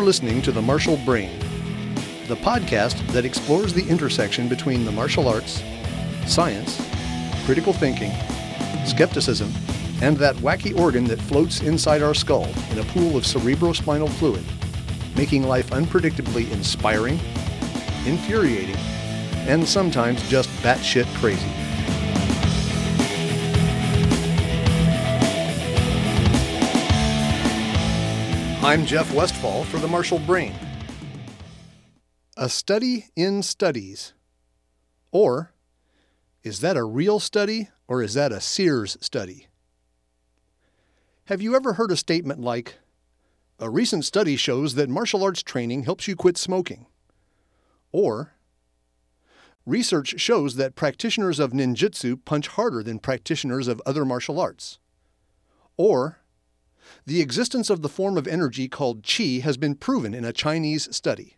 listening to The Martial Brain, the podcast that explores the intersection between the martial arts, science, critical thinking, skepticism, and that wacky organ that floats inside our skull in a pool of cerebrospinal fluid, making life unpredictably inspiring, infuriating, and sometimes just batshit crazy. I'm Jeff Westfall for The Martial Brain. A study in studies. Or, is that a real study or is that a Sears study? Have you ever heard a statement like, "A recent study shows that martial arts training helps you quit smoking"? Or, "Research shows that practitioners of ninjutsu punch harder than practitioners of other martial arts"? Or, "The existence of the form of energy called qi has been proven in a Chinese study"?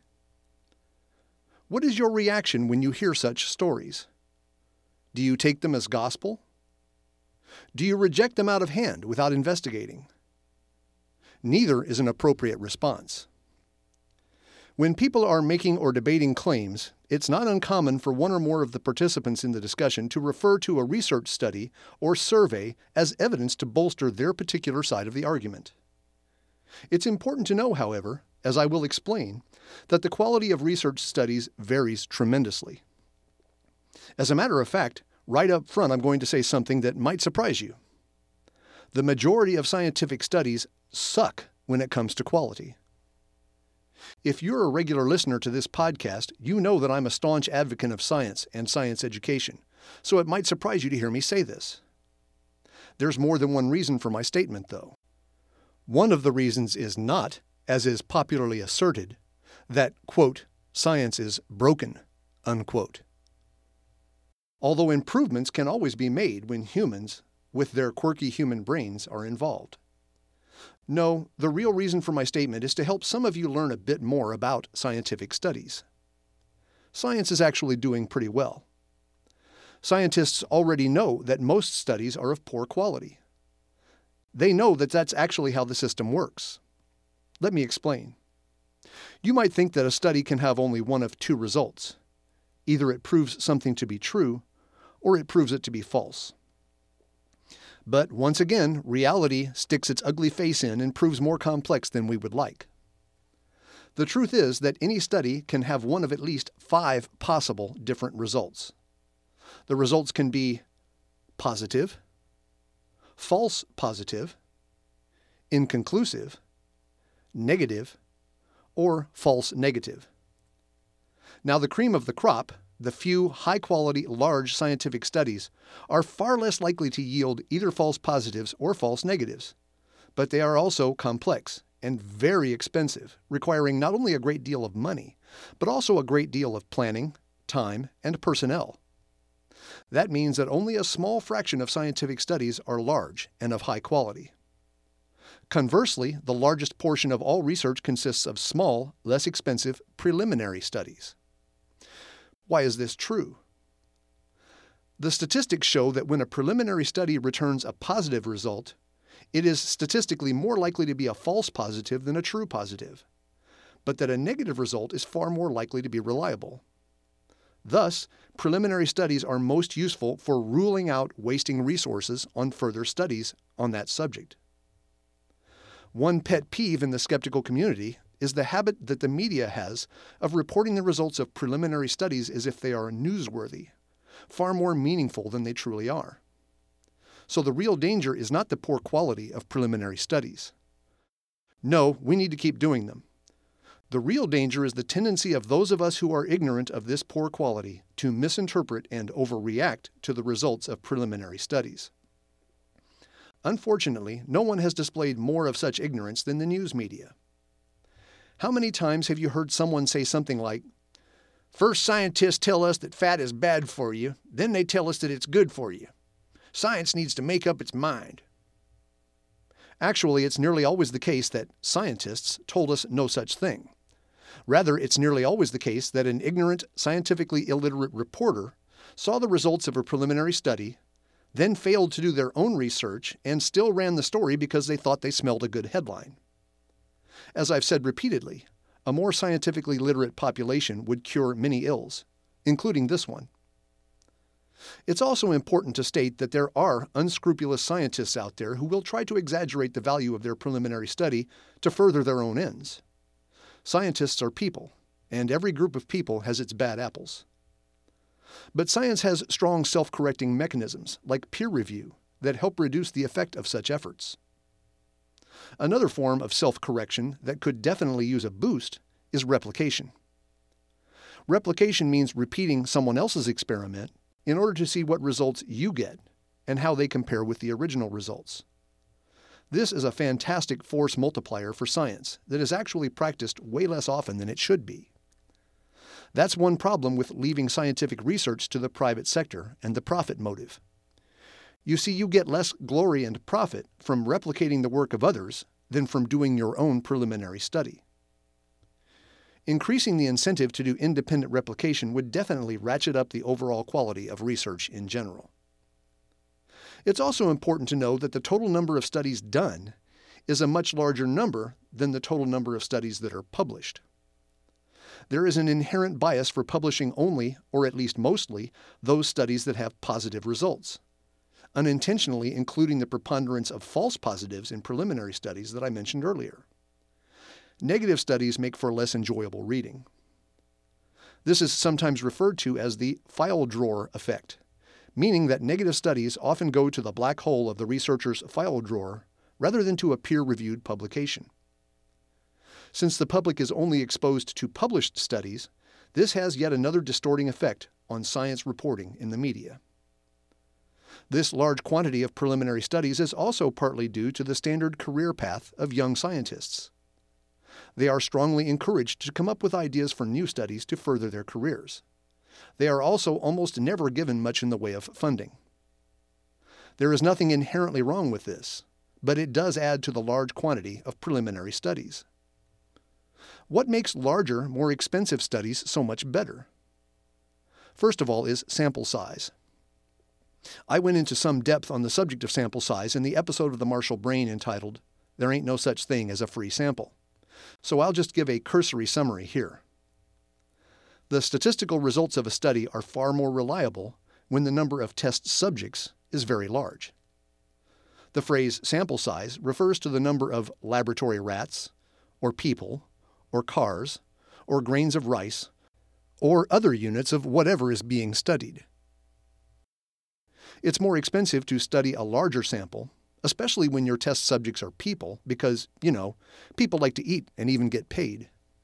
What is your reaction when you hear such stories? Do you take them as gospel? Do you reject them out of hand without investigating? Neither is an appropriate response. When people are making or debating claims, it's not uncommon for one or more of the participants in the discussion to refer to a research study or survey as evidence to bolster their particular side of the argument. It's important to know, however, as I will explain, that the quality of research studies varies tremendously. As a matter of fact, right up front I'm going to say something that might surprise you. The majority of scientific studies suck when it comes to quality. If you're a regular listener to this podcast, you know that I'm a staunch advocate of science and science education, so it might surprise you to hear me say this. There's more than one reason for my statement, though. One of the reasons is not, as is popularly asserted, that, quote, "science is broken," unquote. Although improvements can always be made when humans, with their quirky human brains, are involved. No, the real reason for my statement is to help some of you learn a bit more about scientific studies. Science is actually doing pretty well. Scientists already know that most studies are of poor quality. They know that that's actually how the system works. Let me explain. You might think that a study can have only one of two results. Either it proves something to be true, or it proves it to be false. But once again, reality sticks its ugly face in and proves more complex than we would like. The truth is that any study can have one of at least 5 possible different results. The results can be positive, false positive, inconclusive, negative, or false negative. Now, the cream of the crop, the few high-quality, large scientific studies, are far less likely to yield either false positives or false negatives. But they are also complex and very expensive, requiring not only a great deal of money, but also a great deal of planning, time, and personnel. That means that only a small fraction of scientific studies are large and of high quality. Conversely, the largest portion of all research consists of small, less expensive, preliminary studies. Why is this true? The statistics show that when a preliminary study returns a positive result, it is statistically more likely to be a false positive than a true positive, but that a negative result is far more likely to be reliable. Thus, preliminary studies are most useful for ruling out wasting resources on further studies on that subject. One pet peeve in the skeptical community is the habit that the media has of reporting the results of preliminary studies as if they are newsworthy, far more meaningful than they truly are. So the real danger is not the poor quality of preliminary studies. No, we need to keep doing them. The real danger is the tendency of those of us who are ignorant of this poor quality to misinterpret and overreact to the results of preliminary studies. Unfortunately, no one has displayed more of such ignorance than the news media. How many times have you heard someone say something like, "First scientists tell us that fat is bad for you, then they tell us that it's good for you. Science needs to make up its mind." Actually, it's nearly always the case that scientists told us no such thing. Rather, it's nearly always the case that an ignorant, scientifically illiterate reporter saw the results of a preliminary study, then failed to do their own research, and still ran the story because they thought they smelled a good headline. As I've said repeatedly, A more scientifically literate population would cure many ills, including this one. It's also important to state that there are unscrupulous scientists out there who will try to exaggerate the value of their preliminary study to further their own ends. Scientists are people, and every group of people has its bad apples. But science has strong self-correcting mechanisms, like peer review, that help reduce the effect of such efforts. Another form of self-correction that could definitely use a boost is replication. Replication means repeating someone else's experiment in order to see what results you get and how they compare with the original results. This is a fantastic force multiplier for science that is actually practiced way less often than it should be. That's one problem with leaving scientific research to the private sector and the profit motive. You see, you get less glory and profit from replicating the work of others than from doing your own preliminary study. Increasing the incentive to do independent replication would definitely ratchet up the overall quality of research in general. It's also important to know that the total number of studies done is a much larger number than the total number of studies that are published. There is an inherent bias for publishing only, or at least mostly, those studies that have positive results, unintentionally including the preponderance of false positives in preliminary studies that I mentioned earlier. Negative studies make for less enjoyable reading. This is sometimes referred to as the file drawer effect, meaning that negative studies often go to the black hole of the researcher's file drawer rather than to a peer-reviewed publication. Since the public is only exposed to published studies, this has yet another distorting effect on science reporting in the media. This large quantity of preliminary studies is also partly due to the standard career path of young scientists. They are strongly encouraged to come up with ideas for new studies to further their careers. They are also almost never given much in the way of funding. There is nothing inherently wrong with this, but it does add to the large quantity of preliminary studies. What makes larger, more expensive studies so much better? First of all is sample size. I went into some depth on the subject of sample size in the episode of the Marshall Brain entitled, "There Ain't No Such Thing as a Free Sample," so I'll just give a cursory summary here. The statistical results of a study are far more reliable when the number of test subjects is very large. The phrase sample size refers to the number of laboratory rats, or people, or cars, or grains of rice, or other units of whatever is being studied. It's more expensive to study a larger sample, especially when your test subjects are people, because, people like to eat and even get paid.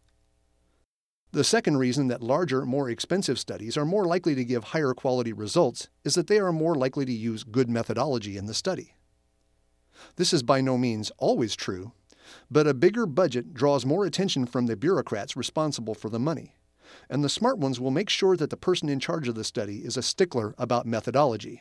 The second reason that larger, more expensive studies are more likely to give higher quality results is that they are more likely to use good methodology in the study. This is by no means always true, but a bigger budget draws more attention from the bureaucrats responsible for the money, and the smart ones will make sure that the person in charge of the study is a stickler about methodology.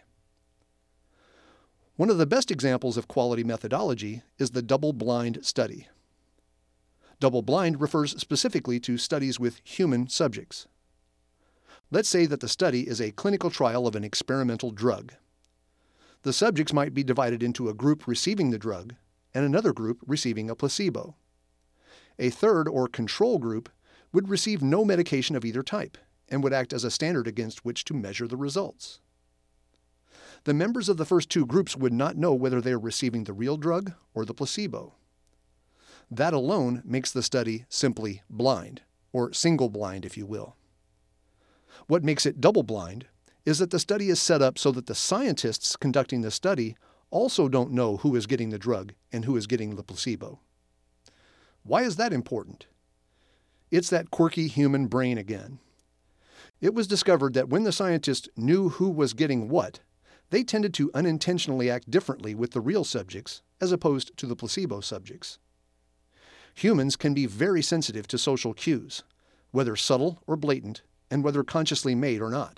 One of the best examples of quality methodology is the double-blind study. Double-blind refers specifically to studies with human subjects. Let's say that the study is a clinical trial of an experimental drug. The subjects might be divided into a group receiving the drug and another group receiving a placebo. A third or control group would receive no medication of either type and would act as a standard against which to measure the results. The members of the first two groups would not know whether they are receiving the real drug or the placebo. That alone makes the study simply blind, or single-blind if you will. What makes it double-blind is that the study is set up so that the scientists conducting the study also don't know who is getting the drug and who is getting the placebo. Why is that important? It's that quirky human brain again. It was discovered that when the scientists knew who was getting what, they tended to unintentionally act differently with the real subjects as opposed to the placebo subjects. Humans can be very sensitive to social cues, whether subtle or blatant, and whether consciously made or not.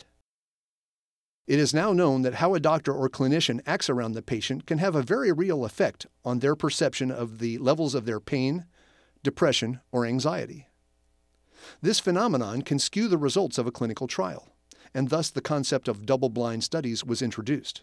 It is now known that how a doctor or clinician acts around the patient can have a very real effect on their perception of the levels of their pain, depression, or anxiety. This phenomenon can skew the results of a clinical trial, and thus the concept of double-blind studies was introduced.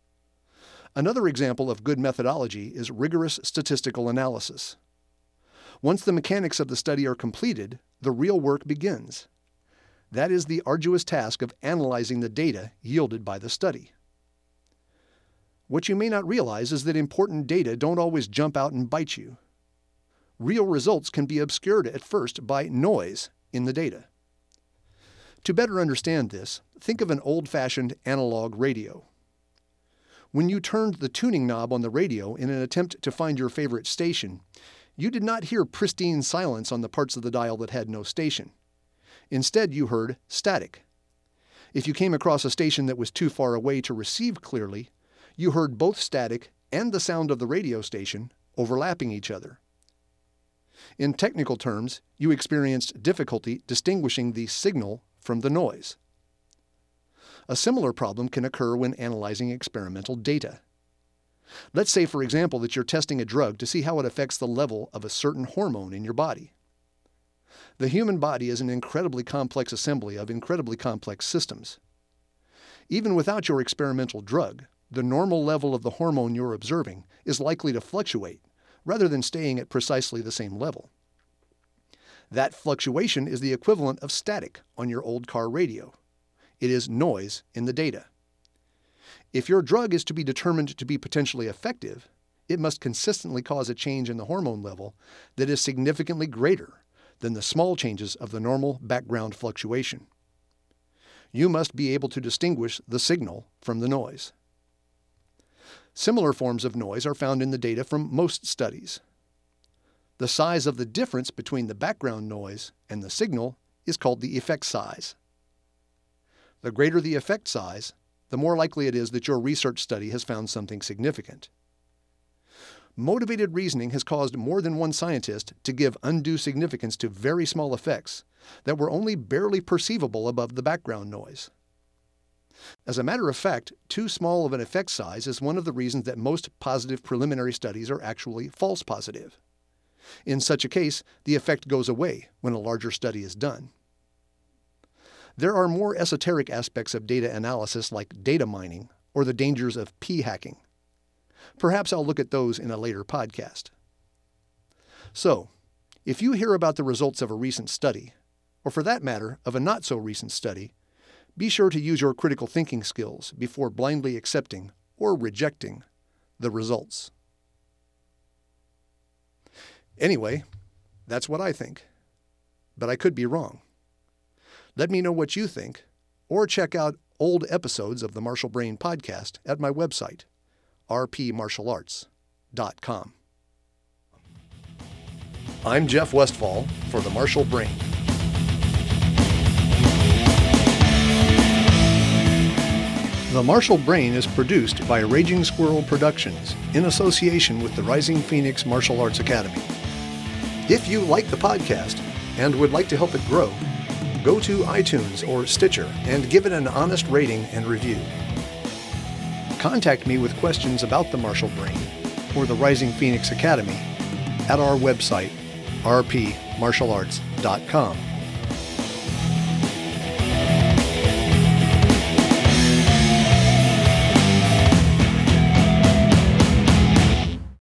Another example of good methodology is rigorous statistical analysis. Once the mechanics of the study are completed, the real work begins. That is the arduous task of analyzing the data yielded by the study. What you may not realize is that important data don't always jump out and bite you. Real results can be obscured at first by noise in the data. To better understand this, think of an old-fashioned analog radio. When you turned the tuning knob on the radio in an attempt to find your favorite station, you did not hear pristine silence on the parts of the dial that had no station. Instead, you heard static. If you came across a station that was too far away to receive clearly, you heard both static and the sound of the radio station overlapping each other. In technical terms, you experienced difficulty distinguishing the signal from the noise. A similar problem can occur when analyzing experimental data. Let's say, for example, that you're testing a drug to see how it affects the level of a certain hormone in your body. The human body is an incredibly complex assembly of incredibly complex systems. Even without your experimental drug, the normal level of the hormone you're observing is likely to fluctuate, rather than staying at precisely the same level. That fluctuation is the equivalent of static on your old car radio. It is noise in the data. If your drug is to be determined to be potentially effective, it must consistently cause a change in the hormone level that is significantly greater than the small changes of the normal background fluctuation. You must be able to distinguish the signal from the noise. Similar forms of noise are found in the data from most studies. The size of the difference between the background noise and the signal is called the effect size. The greater the effect size, the more likely it is that your research study has found something significant. Motivated reasoning has caused more than one scientist to give undue significance to very small effects that were only barely perceivable above the background noise. As a matter of fact, too small of an effect size is one of the reasons that most positive preliminary studies are actually false positive. In such a case, the effect goes away when a larger study is done. There are more esoteric aspects of data analysis like data mining or the dangers of p-hacking. Perhaps I'll look at those in a later podcast. So, if you hear about the results of a recent study, or for that matter, of a not-so-recent study, be sure to use your critical thinking skills before blindly accepting or rejecting the results. Anyway, that's what I think. But I could be wrong. Let me know what you think, or check out old episodes of the Marshall Brain podcast at my website, rpmartialarts.com. I'm Jeff Westfall for the Marshall Brain. The Marshall Brain is produced by Raging Squirrel Productions in association with the Rising Phoenix Martial Arts Academy. If you like the podcast and would like to help it grow, go to iTunes or Stitcher and give it an honest rating and review. Contact me with questions about the Marshall Brain or the Rising Phoenix Academy at our website, rpmartialarts.com.